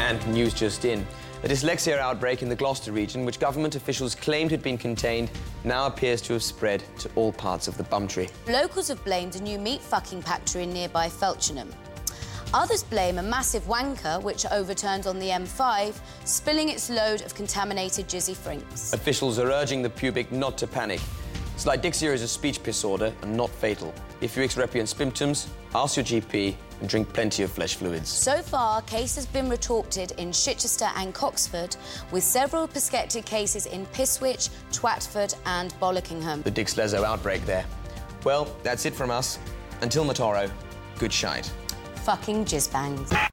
And news just in. A dyslexia outbreak in the Gloucester region, which government officials claimed had been contained, now appears to have spread to all parts of the Bumtree. Locals have blamed a new meat fucking factory in nearby Felchenham. Others blame a massive wanker, which overturned on the M5, spilling its load of contaminated jizzy frinks. Officials are urging the pubic not to panic. Slideixia is a speech disorder and not fatal. If you experience symptoms, ask your GP and drink plenty of flesh fluids. So far, cases have been reported in Chichester and Coxford, with several prospective cases in Piswich, Twatford and Bollockingham. The Dixlezo outbreak there. Well, that's it from us. Until tomorrow, good shite. Fucking jizzbangs.